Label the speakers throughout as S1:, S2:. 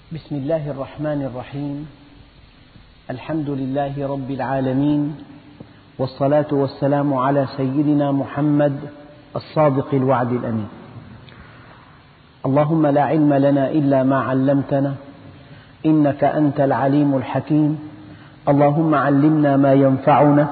S1: بسم الله الرحمن الرحيم. الحمد لله رب العالمين، والصلاة والسلام على سيدنا محمد الصادق الوعد الأمين. اللهم لا علم لنا إلا ما علمتنا إنك أنت العليم الحكيم. اللهم علمنا ما ينفعنا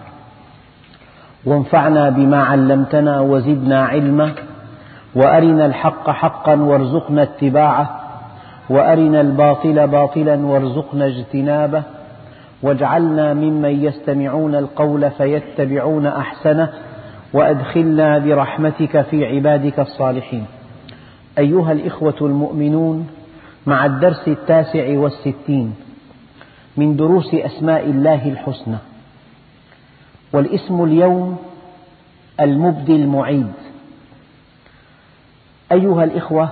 S1: وانفعنا بما علمتنا وزدنا علما، وأرنا الحق حقا وارزقنا اتباعه، وأرنا الباطل باطلا وارزقنا اجتنابه، واجعلنا ممن يستمعون القول فيتبعون أحسنه، وأدخلنا برحمتك في عبادك الصالحين. أيها الإخوة المؤمنون، مع الدرس 69 من دروس أسماء الله الحسنى، والاسم اليوم المبدي المعيد. أيها الإخوة،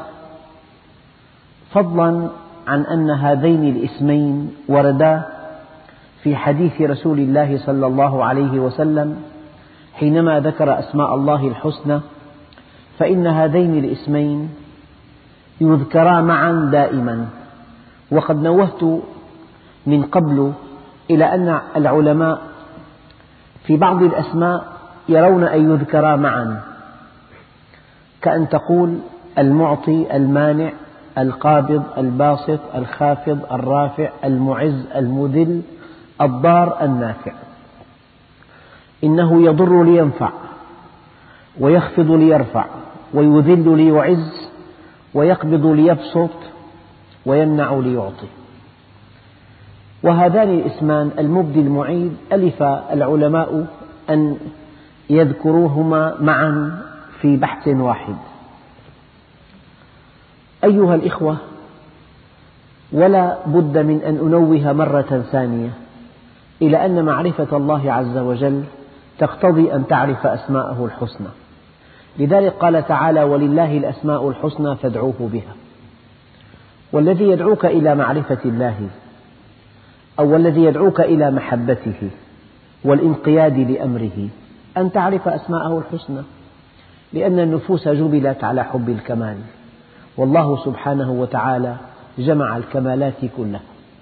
S1: فضلا عن أن هذين الاسمين وردا في حديث رسول الله صلى الله عليه وسلم حينما ذكر أسماء الله الحسنى، فإن هذين الاسمين يذكرا معا دائما. وقد نوهت من قبل إلى أن العلماء في بعض الأسماء يرون أن يذكرا معا، كأن تقول المعطي المانع، القابض الباسط، الخافض الرافع، المعز المذل، الضار النافع. إنه يضر لينفع، ويخفض ليرفع، ويذل ليعز، ويقبض ليبسط، ويمنع ليعطي. وهذان الاسمان المبدي المعيد ألف العلماء أن يذكروهما معا في بحث واحد. أيها الإخوة، ولا بد من أن أنوه مرة ثانية إلى أن معرفة الله عز وجل تقتضي أن تعرف أسماءه الحسنى. لذلك قال تعالى: ولله الأسماء الحسنى فادعوه بها. والذي يدعوك إلى معرفة الله، أو الذي يدعوك إلى محبته والانقياد لأمره، أن تعرف أسماءه الحسنى، لأن النفوس جبلت على حب الكمال، والله سبحانه وتعالى جمع الكمالات كلها.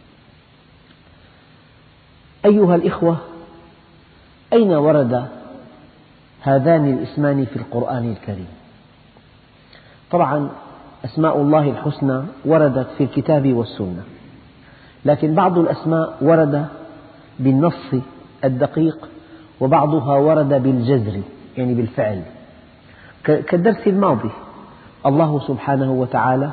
S1: أيها الإخوة، أين ورد هذان الاسمان في القرآن الكريم؟ طبعا أسماء الله الحسنى وردت في الكتاب والسنة، لكن بعض الأسماء ورد بالنص الدقيق، وبعضها ورد بالجذر، يعني بالفعل، كالدرس الماضي. الله سبحانه وتعالى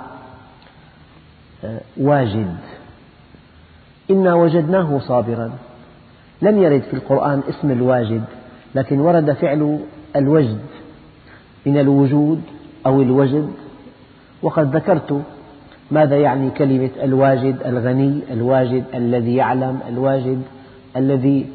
S1: واجد، إنا وجدناه صابرا. لم يرد في القرآن اسم الواجد، لكن ورد فعل الوجد من الوجود أو الوجد. وقد ذكرت ماذا يعني كلمة الواجد: الغني، الواجد الذي يعلم، الواجد الذي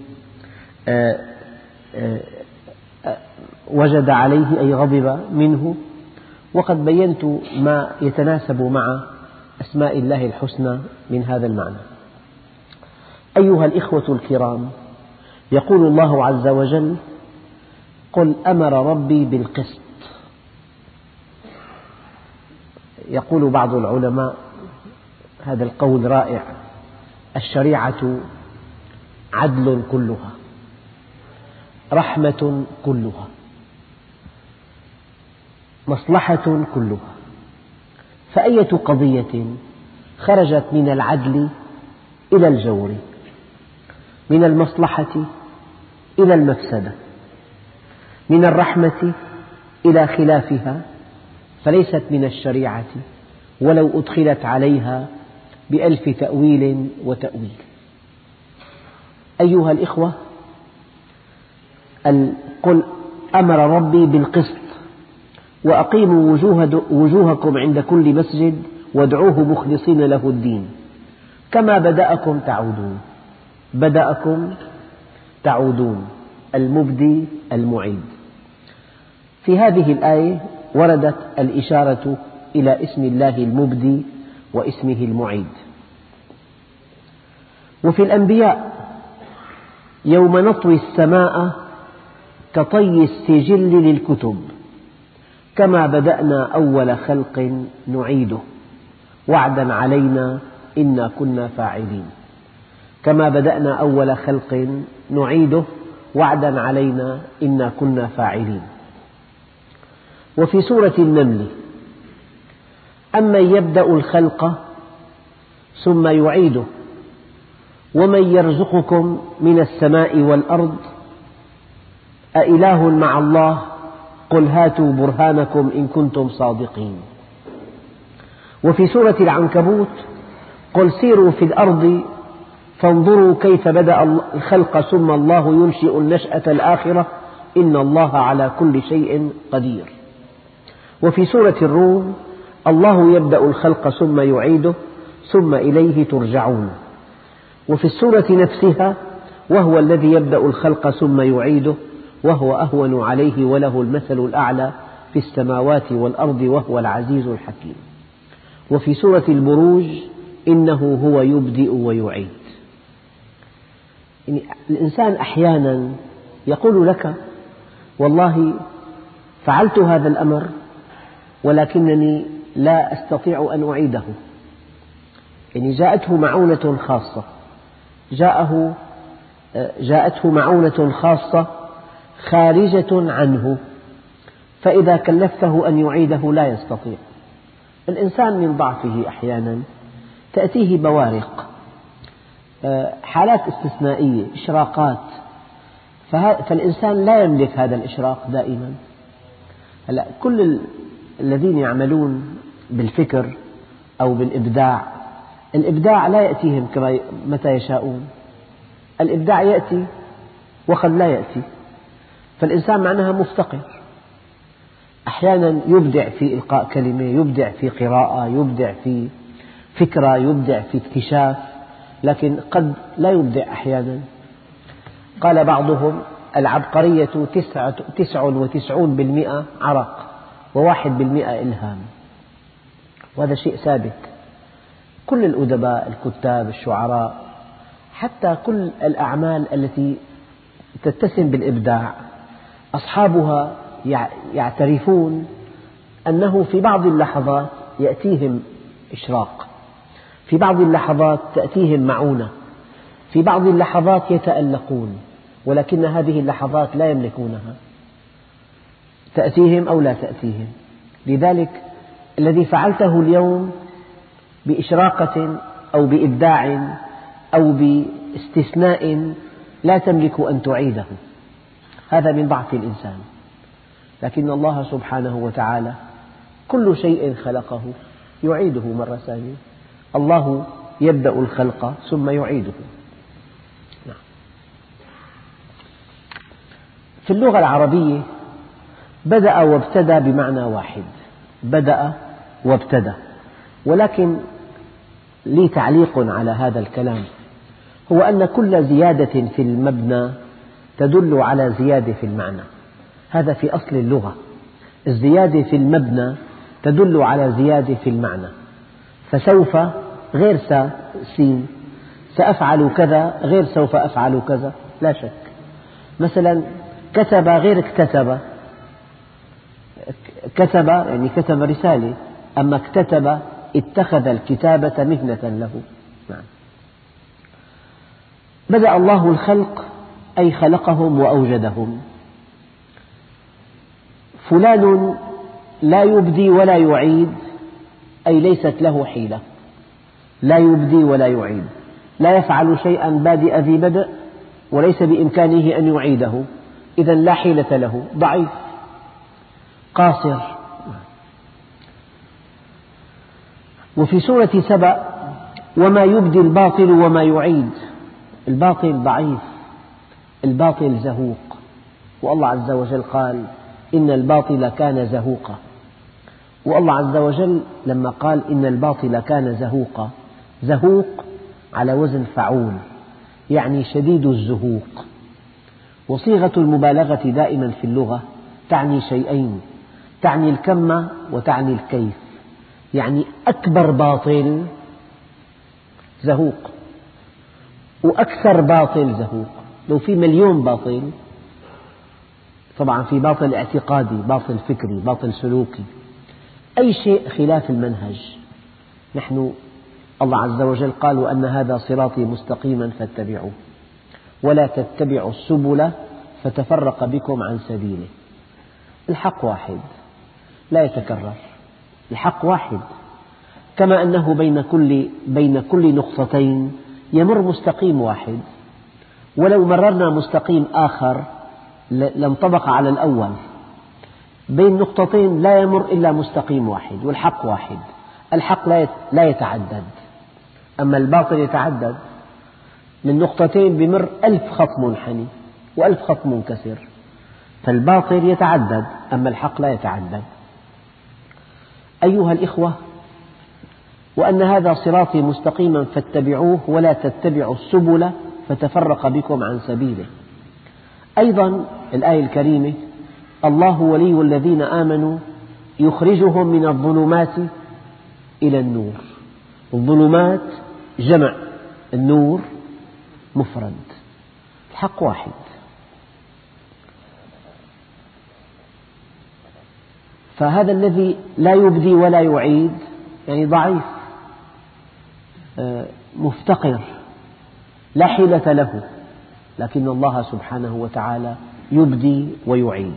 S1: وجد عليه أي غضب منه. وقد بينت ما يتناسب مع أسماء الله الحسنى من هذا المعنى. أيها الإخوة الكرام، يقول الله عز وجل: قل أمر ربي بالقسط. يقول بعض العلماء هذا القول رائع: الشريعة عدل كلها، رحمة كلها، مصلحة كلها. فأية قضية خرجت من العدل إلى الجور، من المصلحة إلى المفسدة، من الرحمة إلى خلافها، فليست من الشريعة ولو أدخلت عليها بألف تأويل وتأويل. أيها الإخوة، قل أمر ربي بالقسط، وأقيموا وجوهكم عند كل مسجد وادعوه مخلصين له الدين كما بدأكم تعودون. بدأكم تعودون، المبدي المعيد. في هذه الآية وردت الإشارة إلى اسم الله المبدي واسمه المعيد. وفي الأنبياء: يوم نطوي السماء كطي السجل للكتب كما بدأنا أول خلق نعيده وعدا علينا إنا كنا فاعلين. كما بدأنا أول خلق نعيده وعدا علينا إنا كنا فاعلين. وفي سورة النمل: أمن يبدأ الخلق ثم يعيده ومن يرزقكم من السماء والأرض أإله مع الله قل هاتوا برهانكم إن كنتم صادقين. وفي سورة العنكبوت: قل سيروا في الأرض فانظروا كيف بدأ الخلق ثم الله ينشئ النشأة الآخرة إن الله على كل شيء قدير. وفي سورة الروم: الله يبدأ الخلق ثم يعيده ثم إليه ترجعون. وفي السورة نفسها: وهو الذي يبدأ الخلق ثم يعيده وهو أهون عليه وله المثل الأعلى في السماوات والأرض وهو العزيز الحكيم. وفي سورة البروج: إنه هو يبدئ ويعيد. يعني الإنسان أحيانا يقول لك: والله فعلت هذا الأمر ولكنني لا أستطيع أن أعيده. يعني جاءته معونة خاصة، جاءته معونة خاصة خارجة عنه، فإذا كلفته أن يعيده لا يستطيع. الإنسان من ضعفه أحيانا تأتيه بوارق، حالات استثنائية، إشراقات، فالإنسان لا يملك هذا الإشراق دائما. كل الذين يعملون بالفكر أو بالإبداع، الإبداع لا يأتيهم متى يشاءون، الإبداع يأتي وقد لا يأتي، فالإنسان معناها مفتقر. أحيانا يبدع في إلقاء كلمة، يبدع في قراءة، يبدع في فكرة، يبدع في اكتشاف، لكن قد لا يبدع أحيانا. قال بعضهم: العبقرية 99% عرق و1% إلهام. وهذا شيء ثابت. كل الأدباء، الكتاب، الشعراء، حتى كل الأعمال التي تتسم بالإبداع أصحابها يعترفون أنه في بعض اللحظات يأتيهم إشراق، في بعض اللحظات تأتيهم معونة، في بعض اللحظات يتألقون، ولكن هذه اللحظات لا يملكونها، تأتيهم أو لا تأتيهم. لذلك الذي فعلته اليوم بإشراقة أو بإبداع أو باستثناء لا تملك أن تعيده، هذا من ضعف الإنسان. لكن الله سبحانه وتعالى كل شيء خلقه يعيده مرة ثانية. الله يبدأ الخلق ثم يعيده. في اللغة العربية بدأ وابتدى بمعنى واحد، بدأ وابتدى، ولكن لي تعليق على هذا الكلام، هو أن كل زيادة في المبنى تدل على زيادة في المعنى. هذا في أصل اللغة، الزيادة في المبنى تدل على زيادة في المعنى. فسوف غير سين، سأفعل كذا غير سوف أفعل كذا، لا شك. مثلا كتب غير اكتتب، كتب يعني كتب رسالة، أما اكتتب اتخذ الكتابة مهنة له. نعم. بدأ الله الخلق أي خلقهم وأوجدهم. فلان لا يبدي ولا يعيد أي ليست له حيلة، لا يبدي ولا يعيد، لا يفعل شيئا بادئ ذي بدء وليس بإمكانه أن يعيده، إذا لا حيلة له، ضعيف قاصر. وفي سورة سبأ: وما يبدي الباطل وما يعيد. الباطل ضعيف، الباطل زهوق، والله عز وجل قال: إن الباطل كان زهوقا. والله عز وجل لما قال إن الباطل كان زهوقا، زهوق على وزن فعول، يعني شديد الزهوق. وصيغة المبالغة دائما في اللغة تعني شيئين، تعني الكم وتعني الكيف. يعني أكبر باطل زهوق، وأكثر باطل زهوق. لو في 1,000,000 باطل، طبعا في باطل اعتقادي، باطل فكري، باطل سلوكي، أي شيء خلاف المنهج نحن الله عز وجل قال وأن هذا صراطي مستقيما فاتبعوه ولا تتبعوا السبل فتفرق بكم عن سبيله. الحق واحد لا يتكرر، الحق واحد، كما أنه بين كل نقطتين يمر مستقيم واحد، ولو مررنا مستقيم آخر لانطبق على الأول. بين نقطتين لا يمر إلا مستقيم واحد، والحق واحد. الحق لا يتعدد، أما الباطل يتعدد، من نقطتين بمر 1000 خط منحني و1000 خط منكسر، فالباطل يتعدد أما الحق لا يتعدد. أيها الإخوة، وأن هذا صراطي مستقيما فاتبعوه ولا تتبعوا السبل فتفرق بكم عن سبيله. أيضا الآية الكريمة: الله ولي الذين آمنوا يخرجهم من الظلمات إلى النور. الظلمات جمع، النور مفرد، الحق واحد. فهذا الذي لا يبدي ولا يعيد يعني ضعيف، مفتقر، لا حيلة له، لكن الله سبحانه وتعالى يبدي ويعيد.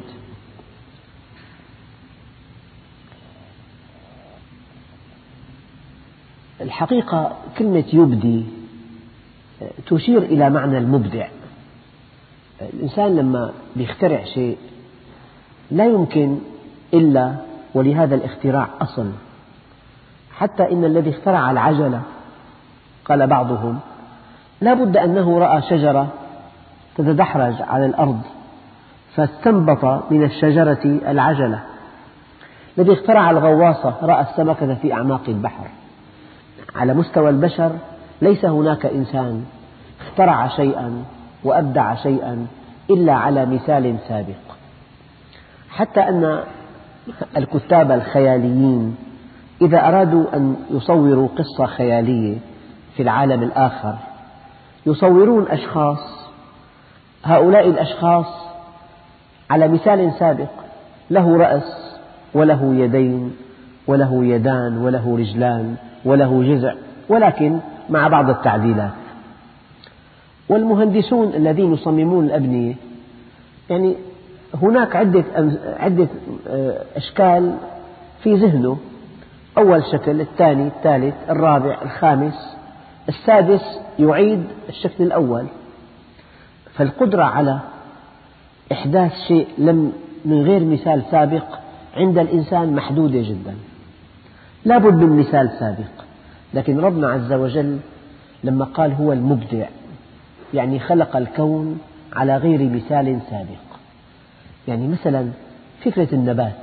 S1: الحقيقة كلمة يبدي تشير إلى معنى المبدع. الإنسان لما يخترع شيء لا يمكن إلا ولهذا الاختراع أصل، حتى إن الذي اخترع العجلة قال بعضهم لا بد أنه رأى شجرة تتدحرج على الأرض فاستنبط من الشجرة العجلة. الذي اخترع الغواصة رأى السمكة في أعماق البحر. على مستوى البشر ليس هناك إنسان اخترع شيئا وأبدع شيئا إلا على مثال سابق، حتى أن الكتاب الخياليين إذا أرادوا أن يصوروا قصة خيالية في العالم الآخر يصورون أشخاص، هؤلاء الأشخاص على مثال سابق، له رأس وله يدين وله يدان وله رجلان وله جذع، ولكن مع بعض التعديلات. والمهندسون الذين يصممون الأبنية يعني هناك عدة أشكال في ذهنه، أول شكل، الثاني، الثالث، الرابع، الخامس، السادس يعيد الشكل الأول. فالقدرة على إحداث شيء من غير مثال سابق عند الإنسان محدودة جدا، لا بد من مثال سابق. لكن ربنا عز وجل لما قال هو المبدع يعني خلق الكون على غير مثال سابق. يعني مثلا فكرة النبات،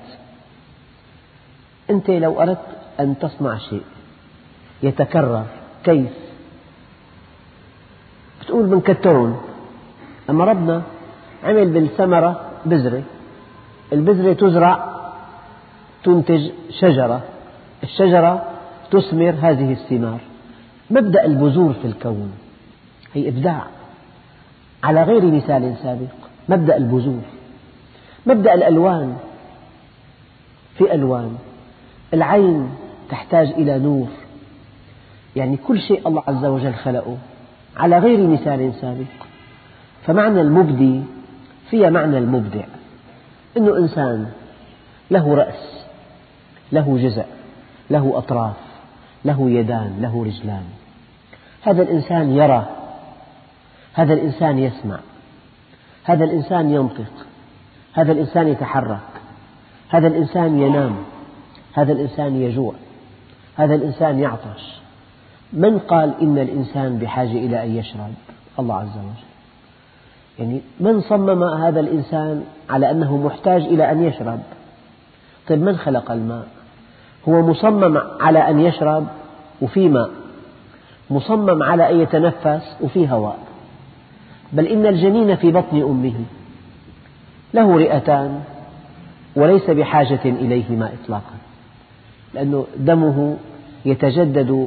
S1: أنت لو أردت أن تصنع شيء يتكرر كيف؟ بتقول بنكترون، أما ربنا عمل بالثمرة بذرة، البذرة تزرع تنتج شجرة، الشجرة تثمر هذه الثمار. مبدأ البذور في الكون هي إبداع على غير مثال سابق. مبدأ البذور، مبدأ الألوان، في ألوان، العين تحتاج إلى نور، يعني كل شيء الله عز وجل خلقه على غير مثال سابق. فمعنى المبدي فيها معنى المبدع، إنه إنسان له رأس، له جزع، له أطراف، له يدان، له رجلان. هذا الإنسان يرى، هذا الإنسان يسمع، هذا الإنسان ينطق، هذا الإنسان يتحرك، هذا الإنسان ينام، هذا الإنسان يجوع، هذا الإنسان يعطش. من قال إن الإنسان بحاجة إلى أن يشرب؟ الله عز وجل. يعني من صمم هذا الإنسان على أنه محتاج إلى أن يشرب؟ طيب من خلق الماء؟ هو مصمم على أن يشرب وفي ماء، مصمم على أن يتنفس وفي هواء. بل إن الجنين في بطن أمه له رئتان وليس بحاجة إليهما إطلاقا، لأن دمه يتجدد،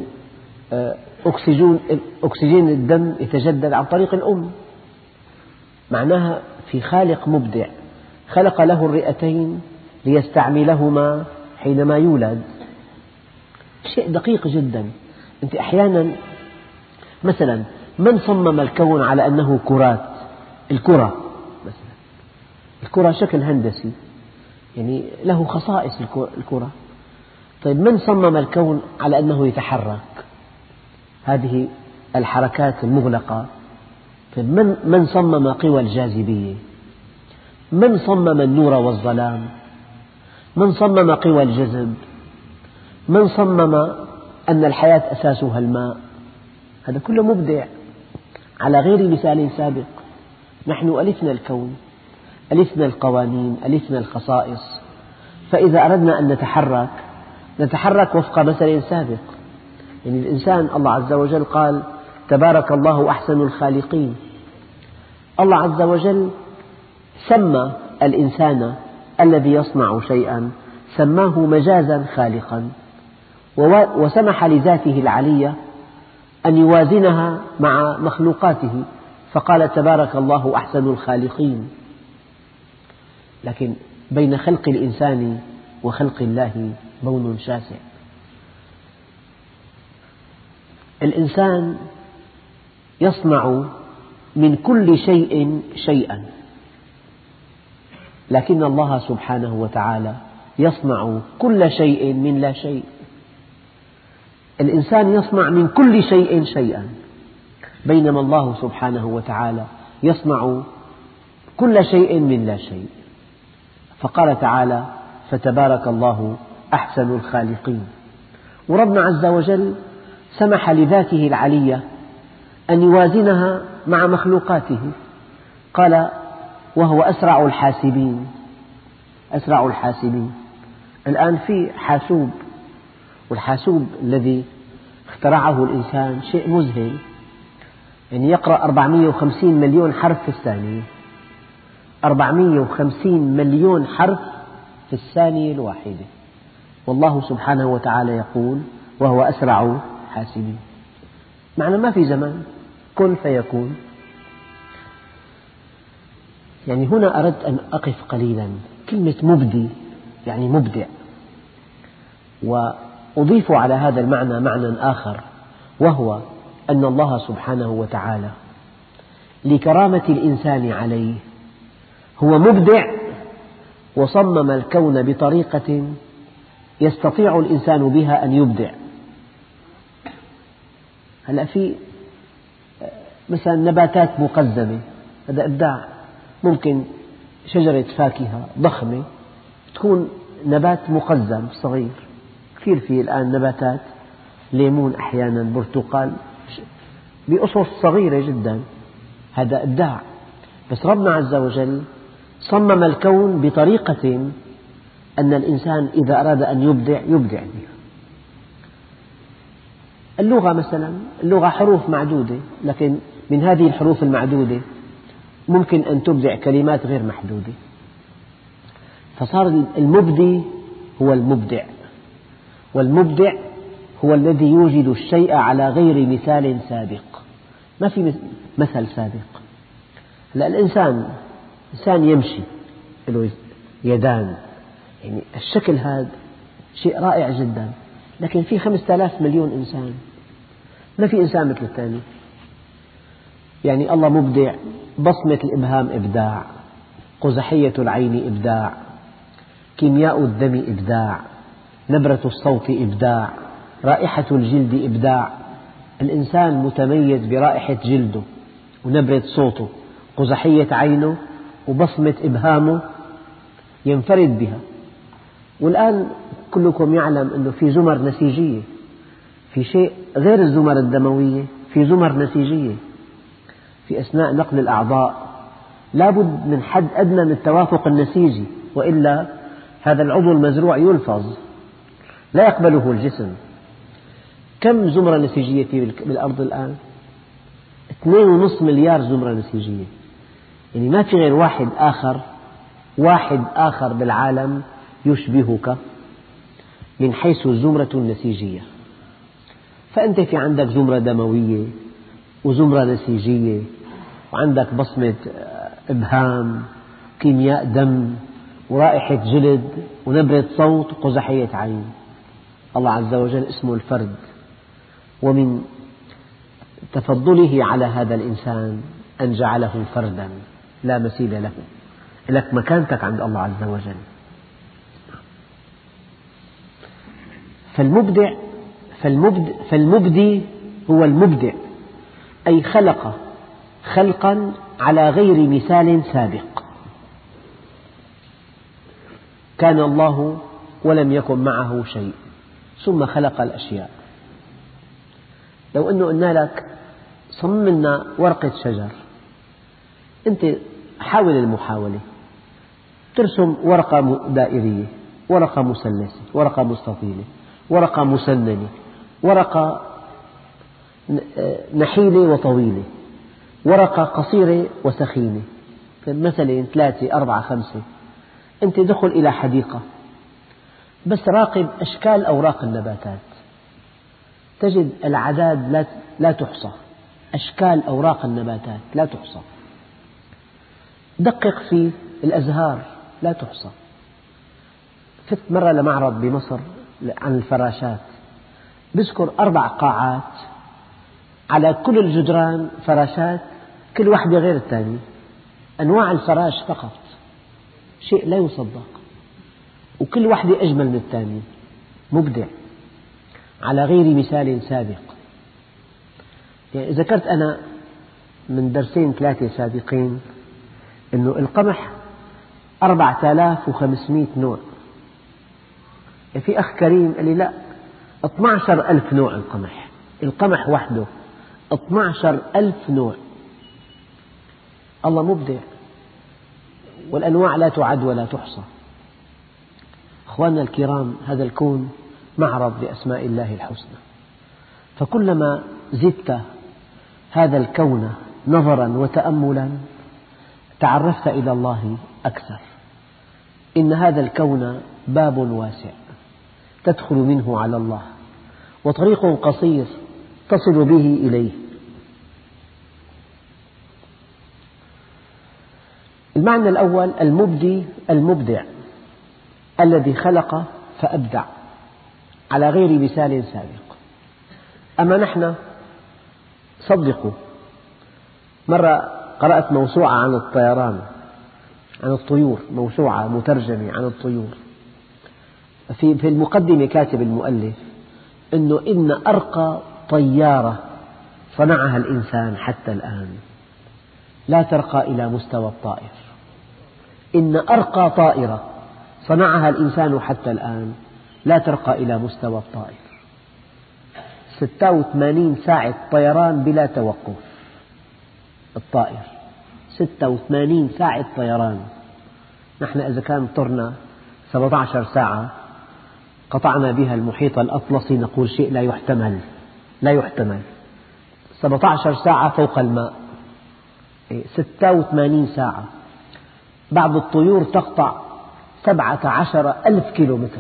S1: أكسجين الدم يتجدد عن طريق الأم. معناها في خالق مبدع خلق له الرئتين ليستعملهما حينما يولد. شيء دقيق جدا. أنت أحيانا مثلا من صمم الكون على أنه كرات؟ الكرة مثلا، الكرة شكل هندسي يعني له خصائص الكرة. طيب من صمم الكون على أنه يتحرك؟ هذه الحركات المغلقة. طيب من صمم قوى الجاذبية؟ من صمم النور والظلام؟ من صمم قوى الجذب؟ من صمم أن الحياة أساسها الماء؟ هذا كله مبدع على غير مثال سابق. نحن ألفنا الكون، ألفنا القوانين، ألفنا الخصائص، فإذا أردنا أن نتحرك وفق مثل سابق. يعني الإنسان الله عز وجل قال تبارك الله أحسن الخالقين. الله عز وجل سمى الإنسان الذي يصنع شيئا سماه مجازا خالقا، وسمح لذاته العلية أن يوازنها مع مخلوقاته فقال تبارك الله أحسن الخالقين. لكن بين خلق الإنسان وخلق الله بون شاسع. الإنسان يصنع من كل شيء شيئا، لكن الله سبحانه وتعالى يصنع كل شيء من لا شيء. الإنسان يصنع من كل شيء شيئا، بينما الله سبحانه وتعالى يصنع كل شيء من لا شيء. فقال تعالى فتبارك الله أحسن الخالقين. وربنا عز وجل سمح لذاته العلية أن يوازنها مع مخلوقاته، قال وهو أسرع الحاسبين. أسرع الحاسبين. الآن في حاسوب، والحاسوب الذي اخترعه الإنسان شيء مذهل، يعني يقرأ 450 مليون حرف في الثانية. 450 مليون حرف في الثانية الواحدة. والله سبحانه وتعالى يقول وهو أسرع حاسبين. معنى ما في زمن، كن فيكون. يعني هنا أردت أن أقف قليلا. كلمة مبدي يعني مبدع، وأضيف على هذا المعنى معنى آخر، وهو أن الله سبحانه وتعالى لكرامة الإنسان عليه هو مبدع، وصمم الكون بطريقة يستطيع الإنسان بها أن يبدع. هلأ في مثلا نباتات مقزمة، هذا إبداع. ممكن شجرة فاكهة ضخمة تكون نبات مقزم صغير. كثير في الآن نباتات، ليمون أحيانا، برتقال، بقصص صغيرة جدا، هذا إبداع. بس ربنا عز وجل صمم الكون بطريقة أن الإنسان إذا أراد أن يبدع بها. اللغة مثلا، اللغة حروف معدودة، لكن من هذه الحروف المعدودة ممكن أن تبدع كلمات غير محدودة. فصار المبدي هو المبدع، والمبدع هو الذي يوجد الشيء على غير مثال سابق. ما في مثل سابق. الإنسان يمشي له يدان، يعني الشكل هذا شيء رائع جدا، لكن في 5000 مليون إنسان، ما في إنسان مثل الثاني. يعني الله مبدع. بصمة الإبهام إبداع، قزحية العين إبداع، كيمياء الدم إبداع، نبرة الصوت إبداع، رائحة الجلد إبداع. الإنسان متميز برائحة جلده ونبرة صوته، قزحية عينه وبصمة إبهامه ينفرد بها. والآن كلكم يعلم أنه في زمر نسيجية، في شيء غير الزمر الدموية، في زمر نسيجية. في أثناء نقل الأعضاء لابد من حد أدنى من التوافق النسيجي، وإلا هذا العضو المزروع يلفظ لا يقبله الجسم. كم زمرة نسيجية في بالأرض الآن؟ 2.5 مليار زمرة نسيجية. يعني ما في غير واحد آخر بالعالم يشبهك من حيث الزمرة النسيجية. فأنت في عندك زمرة دموية وزمرة نسيجية، وعندك بصمة إبهام، كيمياء دم، ورائحة جلد، ونبرة صوت، وقزحية عين. الله عز وجل اسمه الفرد، ومن تفضله على هذا الإنسان أن جعله فردا لا مثيل له، لك مكانتك عند الله عز وجل. فالمبدي هو المبدع، أي خلق خلقا على غير مثال سابق. كان الله ولم يكن معه شيء ثم خلق الأشياء. لو أنه قلنا لك صمم لنا ورقة شجر، أنت حاول المحاولة، ترسم ورقة دائرية، ورقة مثلثة، ورقة مستطيلة، ورقة مسننة، ورقة نحيلة وطويلة، ورقة قصيرة وسخينة، مثلا 3 4 5. أنت دخل إلى حديقة بس راقب أشكال أوراق النباتات، تجد الأعداد لا تحصى، أشكال أوراق النباتات لا تحصى. دقق في الأزهار لا تحصى. فت مرة لمعرض بمصر عن الفراشات، بذكر 4 قاعات على كل الجدران فراشات، كل واحدة غير الثانية، أنواع الفراش فقط، شيء لا يصدق، وكل واحدة أجمل من الثانية. مبدع على غير مثال سابق. يعني ذكرت أنا من 2 3 سابقين أنه القمح 4500 نوع. في أخ كريم قال لي لا، 12000 نوع القمح وحده 12000 نوع. الله مبدع، والأنواع لا تعد ولا تحصى. أخواننا الكرام، هذا الكون معرض لأسماء الله الحسنى، فكلما زدت هذا الكون نظرا وتأملا تعرفت إلى الله أكثر. إن هذا الكون باب واسع تدخل منه على الله، وطريق قصير تصل به إليه. المعنى الأول المبدع الذي خلق فأبدع على غير مثال سابق. أما نحن صدقوا، مرة قرأت موسوعة عن الطيران، عن الطيور، موسوعة مترجمة عن الطيور. في المقدمة كاتب المؤلف أنه إن أرقى طيارة صنعها الإنسان حتى الآن لا ترقى إلى مستوى الطائر. إن أرقى طائرة صنعها الإنسان حتى الآن لا ترقى إلى مستوى الطائر. 86 ساعة طيران بلا توقف، الطائر 86 ساعة طيران. نحن إذا كان طرنا 17 ساعة قطعنا بها المحيط الأطلسي نقول شيء لا يحتمل. 17 ساعة فوق الماء، 86 ساعة. بعض الطيور تقطع 17,000 كيلومتر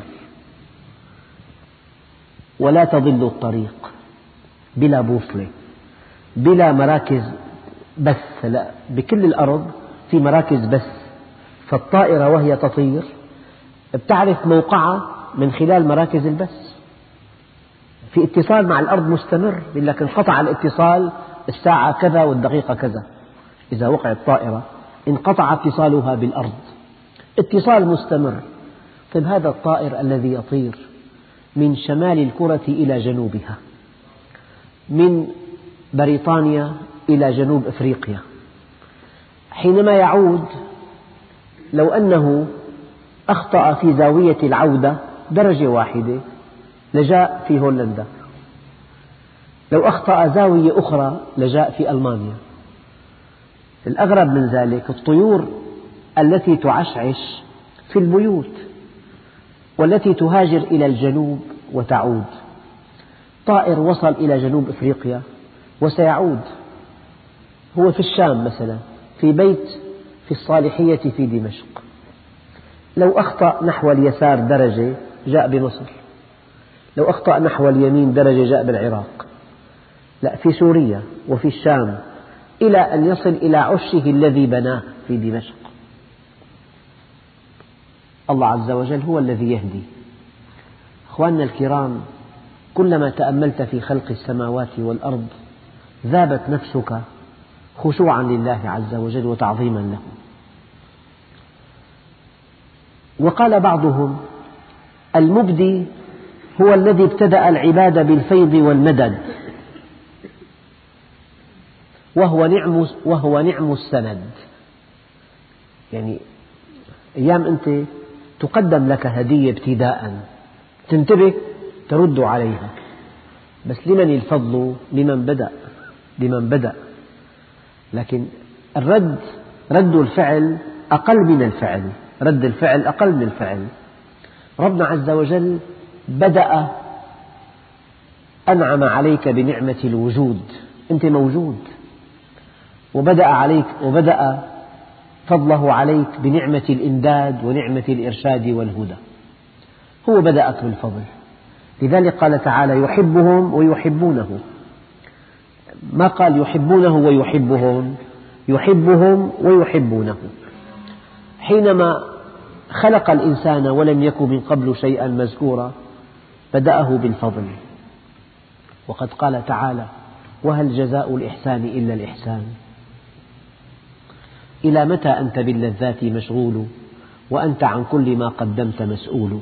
S1: ولا تضل الطريق، بلا بوصلة، بلا مراكز بث. لا، بكل الأرض في مراكز بث، فالطائرة وهي تطير بتعرف موقعها من خلال مراكز البث. في اتصال مع الأرض مستمر، يقول لك انقطع الاتصال الساعة كذا والدقيقة كذا. إذا وقعت طائرة انقطع اتصالها بالأرض، اتصال مستمر. طيب هذا الطائر الذي يطير من شمال الكرة إلى جنوبها، من بريطانيا إلى جنوب أفريقيا، حينما يعود لو أنه أخطأ في زاوية العودة درجة واحدة لجاء في هولندا، لو أخطأ زاوية أخرى لجاء في ألمانيا. الأغرب من ذلك الطيور التي تعشعش في البيوت والتي تهاجر إلى الجنوب وتعود. طائر وصل إلى جنوب أفريقيا وسيعود، هو في الشام مثلا، في بيت في الصالحية في دمشق، لو أخطأ نحو اليسار درجة جاء بمصر، لو أخطأ نحو اليمين درجة جاء بالعراق، لا، في سوريا وفي الشام، إلى أن يصل إلى عشه الذي بناه في دمشق. الله عز وجل هو الذي يهدي. أخواننا الكرام، كلما تأملت في خلق السماوات والأرض ذابت نفسك خشوعا لله عز وجل وتعظيما له. وقال بعضهم: المبدي هو الذي ابتدأ العباد بالفيض والمدد، وهو نعم السند. يعني أيام أنت تقدم لك هدية ابتداء، تنتبه ترد عليها، بس لمن الفضل؟ لمن بدأ. لكن رد الفعل أقل من الفعل، رد الفعل أقل من الفعل. ربنا عز وجل بدأ، أنعم عليك بنعمة الوجود، أنت موجود، وبدأ فضله عليك بنعمة الإمداد ونعمة الإرشاد والهدى. هو بدأك بالفضل، لذلك قال تعالى: يحبهم ويحبونه. ما قال يحبونه ويحبهم، يحبهم ويحبونه. حينما خلق الإنسان ولم يكن من قبل شيئا مذكورا بدأه بالفضل. وقد قال تعالى: وهل جزاء الإحسان إلا الإحسان. إلى متى أنت باللذات مشغول وأنت عن كل ما قدمت مسؤول.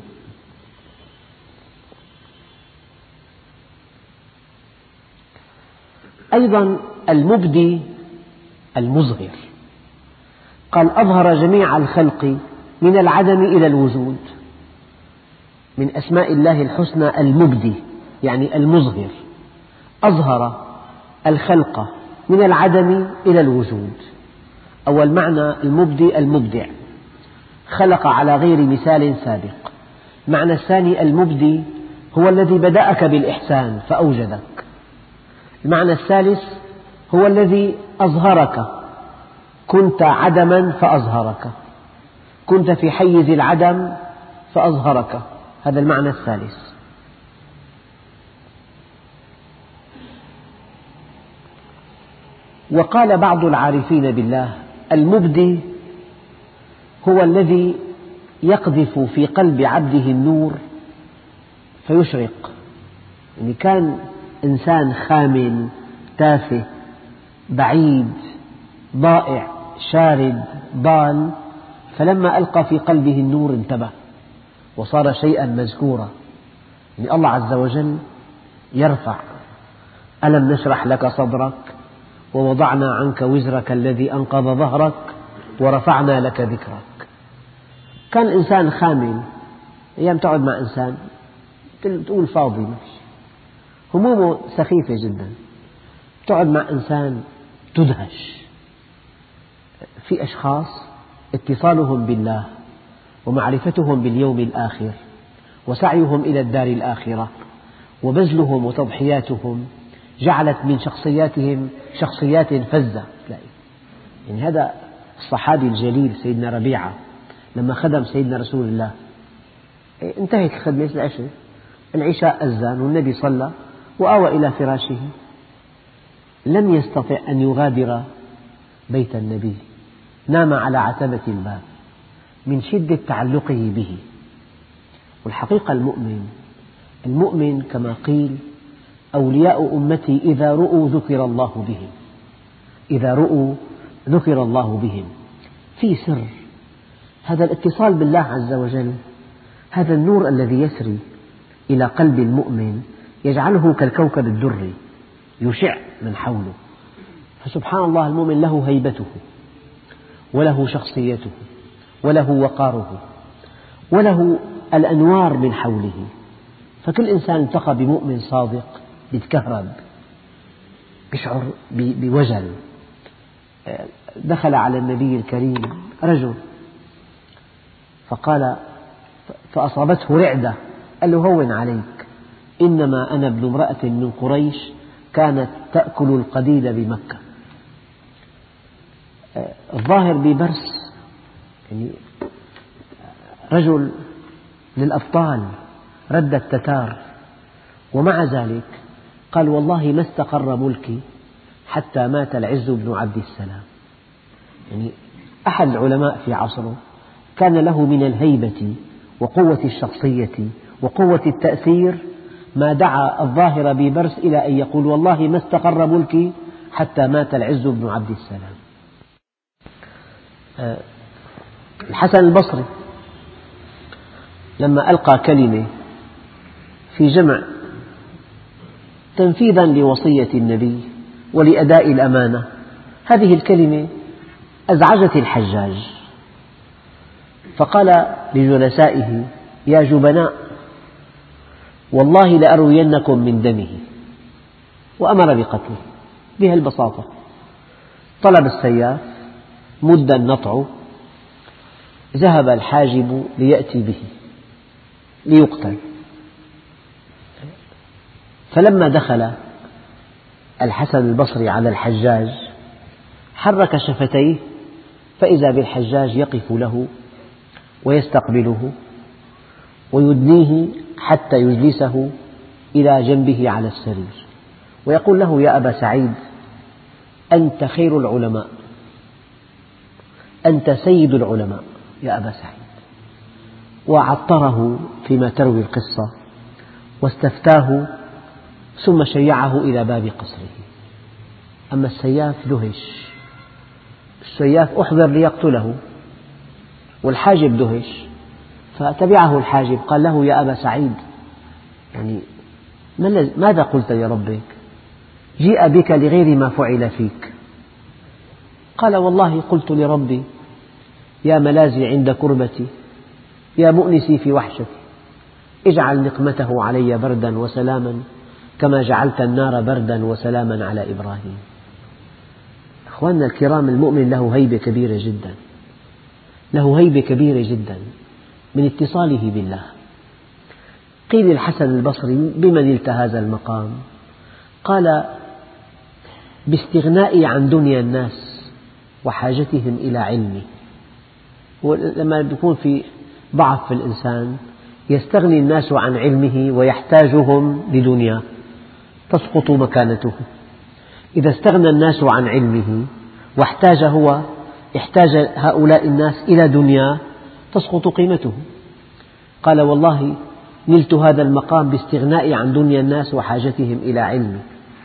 S1: أيضا المبدي المظهر، قال: أظهر جميع الخلق من العدم إلى الوجود. من أسماء الله الحسنى المبدي، يعني المظهر، أظهر الخلق من العدم إلى الوجود. أول معنى المبدي المبدع، خلق على غير مثال سابق. المعنى الثاني المبدي هو الذي بدأك بالإحسان فأوجدك. المعنى الثالث هو الذي أظهرك، كنت عدما فأظهرك، كنت في حيز العدم فأظهرك، هذا المعنى الثالث. وقال بعض العارفين بالله: المبدي هو الذي يقذف في قلب عبده النور فيشرق. يعني كان إنسان خامل تافه بعيد ضائع شارد ضال، فلما ألقى في قلبه النور انتبه وصار شيئا مذكورا. يعني الله عز وجل يرفع: ألم نشرح لك صدرك ووضعنا عنك وزرك الذي أنقض ظهرك ورفعنا لك ذكرك. كان إنسان خامل، أيام تقعد مع إنسان تقول فاضي، همومه سخيفة جدا. تقعد مع إنسان تدهش. في أشخاص اتصالهم بالله ومعرفتهم باليوم الآخر وسعيهم إلى الدار الآخرة وبذلهم وتضحياتهم جعلت من شخصياتهم شخصيات فزة. يعني هذا الصحابي الجليل سيدنا ربيعة لما خدم سيدنا رسول الله، انتهت الخدمة العشاء أذن والنبي صلى وآوى إلى فراشه، لم يستطع أن يغادر بيت النبي، نام على عتبة الباب من شدة تعلقه به. والحقيقة المؤمن كما قيل: أولياء أمتي إذا رؤوا ذكر الله بهم، إذا رؤوا ذكر الله بهم. في سر هذا الاتصال بالله عز وجل، هذا النور الذي يسري إلى قلب المؤمن يجعله كالكوكب الدري يشع من حوله. فسبحان الله، المؤمن له هيبته وله شخصيته وله وقاره وله الأنوار من حوله. فكل إنسان التقى بمؤمن صادق يتكهرب، يشعر بوجل. دخل على النبي الكريم رجل فأصابته رعدة، قال له: هون عليك، إنما أنا ابن امرأة من قريش كانت تأكل القديد بمكة. الظاهر ببرس، يعني رجل للأبطال رد التتار، ومع ذلك قال: والله ما استقر ملكي حتى مات العز بن عبد السلام. يعني أحد العلماء في عصره كان له من الهيبة وقوة الشخصية وقوة التأثير ما دعا الظاهر ببرس إلى أن يقول والله ما استقر ملكي حتى مات العز بن عبد السلام. الحسن البصري لما ألقى كلمة في جمع تنفيذا لوصية النبي ولأداء الأمانة، هذه الكلمة أزعجت الحجاج، فقال لجلسائه يا جبناء والله لأروينكم من دمه، وأمر بقتله بهذه البساطة. طلب السياف، مد النطع، ذهب الحاجب ليأتي به ليقتل، فلما دخل الحسن البصري على الحجاج حرك شفتيه فإذا بالحجاج يقف له ويستقبله ويدنيه حتى يجلسه إلى جنبه على السرير، ويقول له يا أبا سعيد أنت خير العلماء، أنت سيد العلماء يا أبا سعيد، وعطره فيما تروي القصة واستفتاه ثم شيعه إلى باب قصره. أما السياف دهش، السياف أحضر ليقتله والحاجب دهش، فتبعه الحاجب قال له يا أبا سعيد يعني ماذا قلت لربك؟ جيء بك لغير ما فعل فيك. قال والله قلت لربي يا ملاذي عند كربتي، يا مؤنسي في وحشتي، اجعل نقمته علي بردا وسلاما كما جعلت النار بردا وسلاما على إبراهيم. أخواننا الكرام، المؤمن له هيبة كبيرة جدا، له هيبة كبيرة جدا من اتصاله بالله. قيل الحسن البصري بمن نلت هذا المقام؟ قال باستغنائي عن دنيا الناس وحاجتهم إلى علمي. لما يكون في ضعف في الإنسان يستغني الناس عن علمه ويحتاجهم لدنياه تسقط مكانته. إذا استغنى الناس عن علمه احتاج هؤلاء الناس إلى دنياه تسقط قيمته. قال والله نلت هذا المقام باستغنائي عن دنيا الناس وحاجتهم إلى علمي.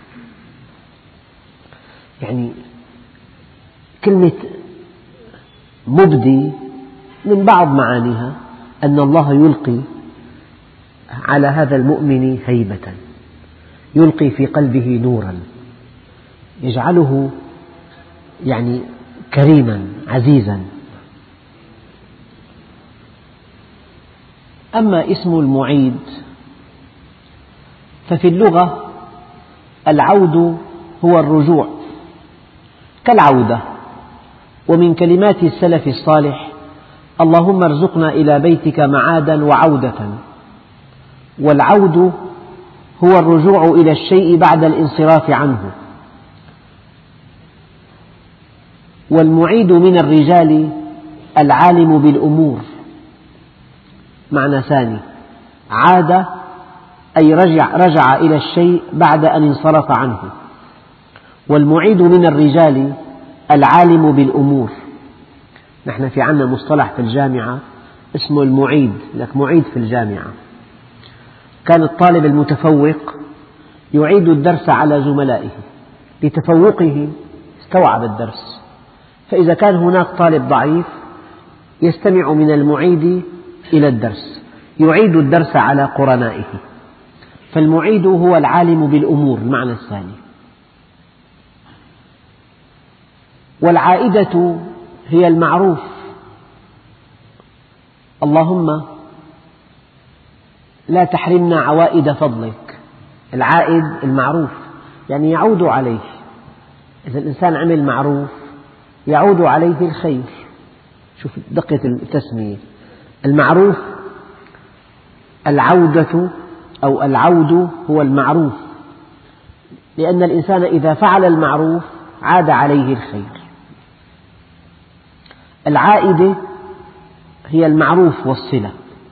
S1: يعني كلمة مبدي من بعض معانيها أن الله يلقي على هذا المؤمن هيبة، يلقي في قلبه نورا يجعله يعني كريما عزيزا. أما اسم المعيد ففي اللغة العود هو الرجوع كالعودة، ومن كلمات السلف الصالح اللهم ارزقنا إلى بيتك معادا وعودة، والعود هو الرجوع إلى الشيء بعد الانصراف عنه. والمعيد من الرجال العالم بالأمور، معنى ثاني، عاد أي رجع إلى الشيء بعد أن انصرف عنه. والمعيد من الرجال العالم بالأمور. نحن في عندنا مصطلح في الجامعة اسمه المعيد، لك معيد في الجامعة. كان الطالب المتفوق يعيد الدرس على زملائه، لتفوقه استوعب الدرس، فإذا كان هناك طالب ضعيف يستمع من المعيد إلى الدرس، يعيد الدرس على قرنائه. فالمعيد هو العالم بالأمور المعنى الثاني. والعائدة هي المعروف، اللهم لا تحرمنا عوائد فضلك. العائد المعروف يعني يعود عليه، إذا الإنسان عمل معروف يعود عليه الخير. شوف دقة التسمية، المعروف العودة أو العود هو المعروف، لأن الإنسان إذا فعل المعروف عاد عليه الخير. العائدة هي المعروف والصلة.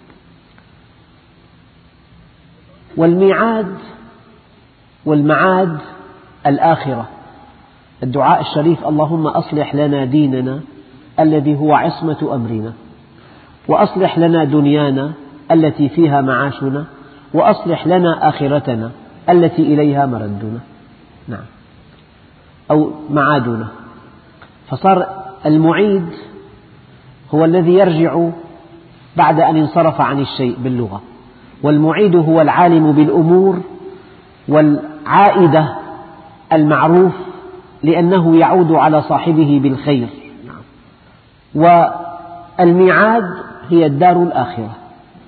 S1: والميعاد والمعاد الآخرة. الدعاء الشريف اللهم أصلح لنا ديننا الذي هو عصمة أمرنا، وأصلح لنا دنيانا التي فيها معاشنا وأصلح لنا آخرتنا التي إليها مردنا، نعم، أو معادنا. فصار المعيد هو الذي يرجع بعد أن انصرف عن الشيء باللغة، والمعيد هو العالم بالأمور، والعائدة المعروف لأنه يعود على صاحبه بالخير. والميعاد هي الدار الآخرة.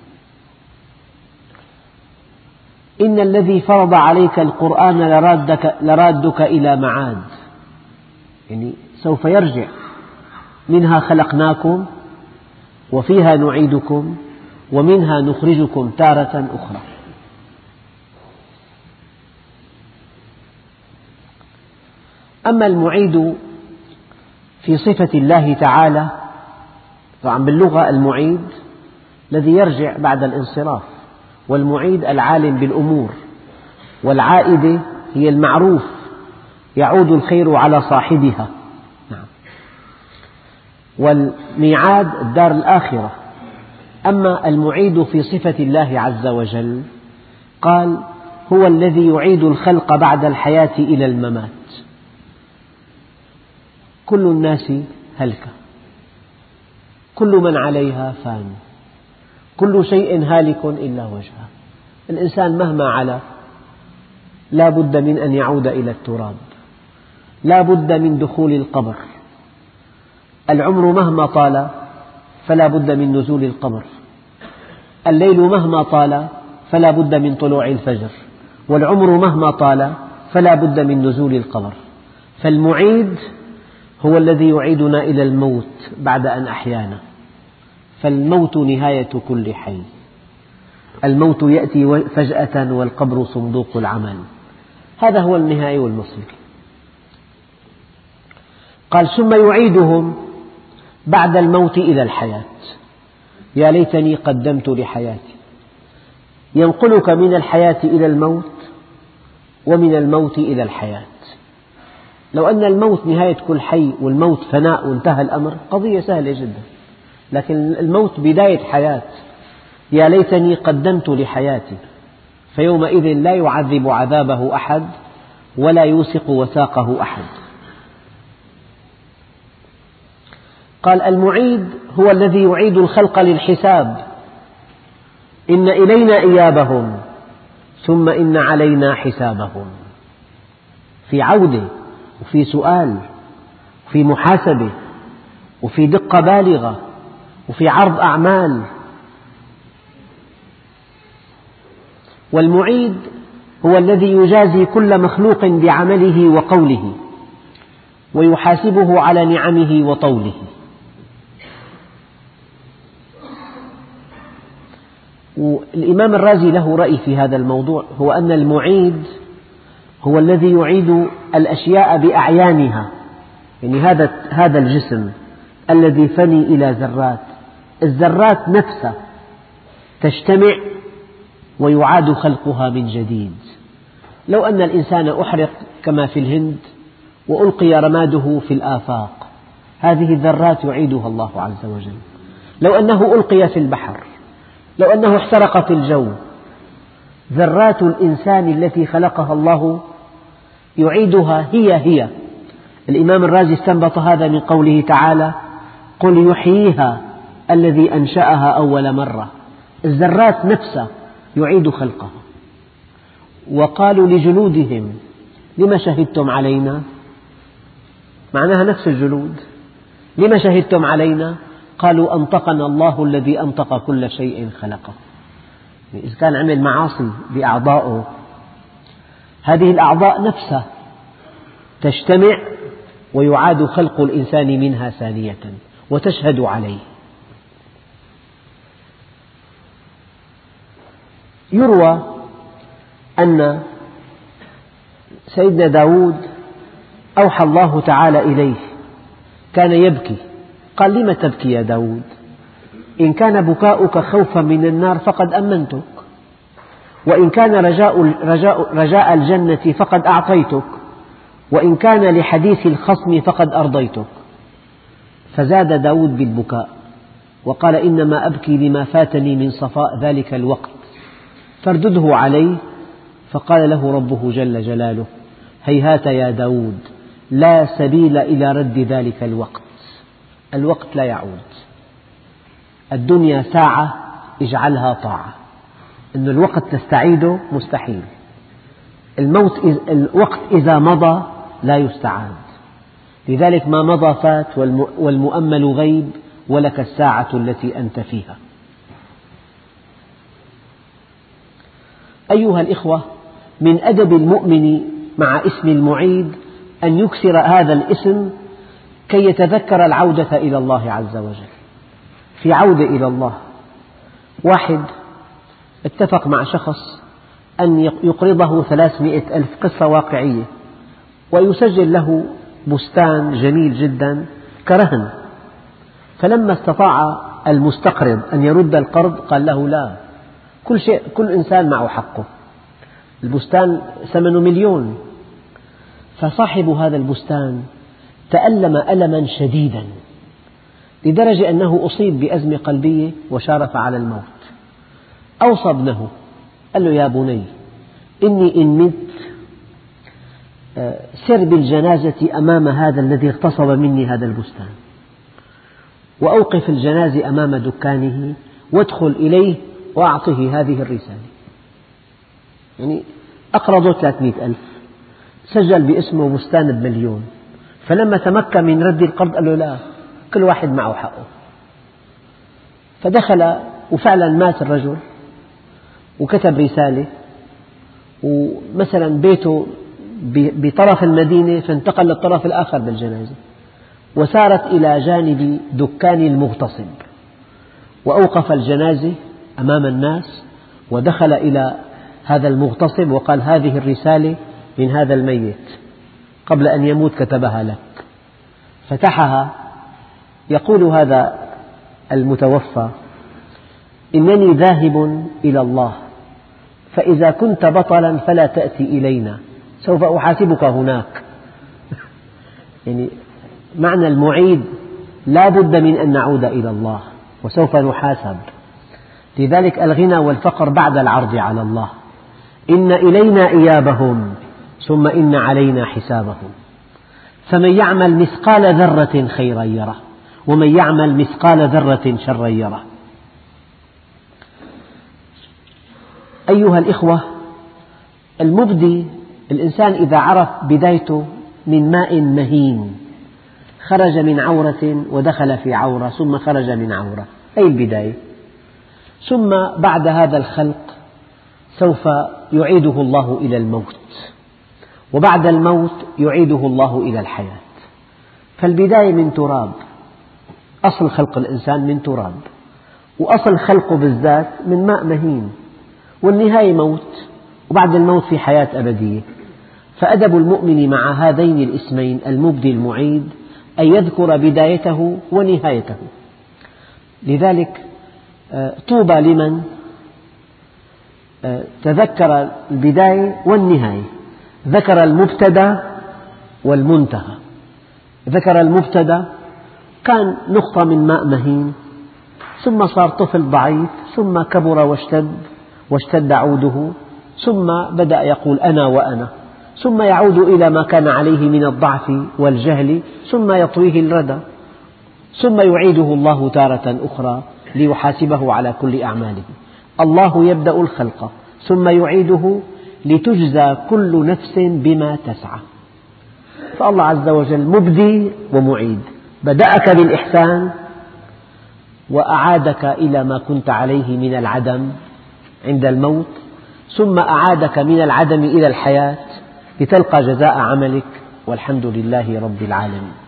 S1: إن الذي فرض عليك القرآن لرادك إلى معاد، يعني سوف يرجع. منها خلقناكم وفيها نعيدكم ومنها نخرجكم تارة أخرى. أما المعيد في صفة الله تعالى، طبعا باللغة المعيد الذي يرجع بعد الانصراف، والمعيد العالم بالأمور، والعائدة هي المعروف يعود الخير على صاحبها، والميعاد الدار الآخرة. أما المعيد في صفة الله عز وجل قال هو الذي يعيد الخلق بعد الحياة إلى الممات. كل الناس هلك، كل من عليها فان، كل شيء هالك إلا وجهه. الإنسان مهما علا لا بد من أن يعود إلى التراب، لا بد من دخول القبر. العمر مهما طال فلا بد من نزول القبر، الليل مهما طال فلا بد من طلوع الفجر، والعمر مهما طال فلا بد من نزول القبر. فالمعيد هو الذي يعيدنا إلى الموت بعد أن أحيانا، فالموت نهاية كل حي. الموت يأتي فجأة والقبر صندوق العمل. هذا هو النهاية والمصير. قال ثم يعيدهم بعد الموت إلى الحياة. يا ليتني قدمت لحياتي. ينقلك من الحياة إلى الموت ومن الموت إلى الحياة. لو أن الموت نهاية كل حي والموت فناء وانتهى الأمر قضية سهلة جدا، لكن الموت بداية حياة. يا ليتني قدمت لحياتي، فيومئذ لا يعذب عذابه أحد ولا يوثق وثاقه أحد. قال المعيد هو الذي يعيد الخلق للحساب. إن إلينا إيابهم ثم إن علينا حسابهم. في عودة وفي سؤال وفي محاسبة وفي دقة بالغة وفي عرض أعمال. والمعيد هو الذي يجازي كل مخلوق بعمله وقوله ويحاسبه على نعمه وطوله. والإمام الرازي له رأي في هذا الموضوع، هو أن المعيد هو الذي يعيد الأشياء بأعيانها. يعني هذا الجسم الذي فني إلى ذرات، الذرات نفسها تجتمع ويعاد خلقها من جديد. لو أن الإنسان أحرق كما في الهند وألقي رماده في الآفاق، هذه الذرات يعيدها الله عز وجل. لو أنه ألقي في البحر، لو أنه احترق في الجو، ذرات الإنسان التي خلقها الله يعيدها هي. الإمام الرازي استنبط هذا من قوله تعالى قل يحييها الذي أنشأها أول مرة. الذرات نفسها يعيد خلقها. وقالوا لجلودهم لم شهدتم علينا، معناها نفس الجلود، لم شهدتم علينا؟ قالوا أنطقنا الله الذي أنطق كل شيء خلقه. إذا كان عمل معاصي بأعضائه، هذه الأعضاء نفسها تجتمع ويعاد خلق الإنسان منها ثانية وتشهد عليه. يروى أن سيدنا داود أوحى الله تعالى إليه، كان يبكي، قال لم تبكي يا داود؟ إن كان بكاؤك خوفا من النار فقد أمنتك، وإن كان رجاء الجنة فقد أعطيتك، وإن كان لحديث الخصم فقد أرضيتك. فزاد داود بالبكاء وقال إنما أبكي لما فاتني من صفاء ذلك الوقت فاردده عليه. فقال له ربه جل جلاله هيهات يا داود لا سبيل إلى رد ذلك الوقت. الوقت لا يعود. الدنيا ساعة اجعلها طاعة. إن الوقت تستعيده مستحيل. الوقت إذا مضى لا يستعاد. لذلك ما مضى فات والمؤمل غيب ولك الساعة التي أنت فيها. أيها الإخوة، من أدب المؤمن مع اسم المعيد أن يكثر هذا الاسم كي يتذكر العودة إلى الله عز وجل. في عودة إلى الله. واحد اتفق مع شخص أن يقرضه 300 ألف، قصة واقعية، ويسجل له بستان جميل جدا كرهن. فلما استطاع المستقرض أن يرد القرض قال له لا، كل إنسان معه حقه، البستان ثمنه 1,000,000. فصاحب هذا البستان تألم ألما شديدا لدرجة أنه أصيب بأزمة قلبية وشارف على الموت. أوصى ابنه قال له يا بني إني إن مت سر بالجنازة أمام هذا الذي اغتصب مني هذا البستان، وأوقف الجنازة أمام دكانه وادخل إليه وأعطه هذه الرسالة. يعني أقرضه 300 ألف، سجل باسمه بستان ب1,000,000. فلما تمكن من رد القرض قال له لا، كل واحد معه حقه. فدخل وفعلا مات الرجل وكتب رسالة، ومثلا بيته بطرف المدينة فانتقل للطرف الآخر بالجنازة، وسارت إلى جانب دكان المغتصب، وأوقف الجنازة أمام الناس ودخل إلى هذا المغتصب وقال هذه الرسالة من هذا الميت قبل أن يموت كتبها لك. فتحها يقول هذا المتوفى إنني ذاهب إلى الله، فإذا كنت بطلا فلا تأتي إلينا، سوف أحاسبك هناك. يعني معنى المعيد لا بد من أن نعود إلى الله وسوف نحاسب. لذلك الغنى والفقر بعد العرض على الله. إن إلينا إيابهم ثم إن علينا حسابهم. فمن يعمل مثقال ذرة خيرا يره ومن يعمل مثقال ذرة شرا يره. أيها الإخوة، المبدي الإنسان إذا عرف بدايته من ماء مهين خرج من عورة ودخل في عورة ثم خرج من عورة، أي البداية. ثم بعد هذا الخلق سوف يعيده الله إلى الموت، وبعد الموت يعيده الله إلى الحياة. فالبداية من تراب، أصل خلق الإنسان من تراب، وأصل خلقه بالذات من ماء مهين، والنهاية موت، وبعد الموت في حياة أبدية. فأدب المؤمن مع هذين الاسمين المبدي المعيد أن يذكر بدايته ونهايته. لذلك طوبى لمن تذكر البداية والنهاية، ذكر المبتدأ والمنتهى. ذكر المبتدأ كان نقطة من ماء مهين، ثم صار طفل ضعيف، ثم كبر واشتد عوده، ثم بدأ يقول أنا وأنا، ثم يعود إلى ما كان عليه من الضعف والجهل، ثم يطويه الردى، ثم يعيده الله تارة أخرى ليحاسبه على كل أعماله. الله يبدأ الخلق ثم يعيده لتجزى كل نفس بما تسعى. فالله عز وجل مبدي ومعيد، بدأك بالإحسان وأعادك إلى ما كنت عليه من العدم عند الموت، ثم أعادك من العدم إلى الحياة لتلقى جزاء عملك، والحمد لله رب العالمين.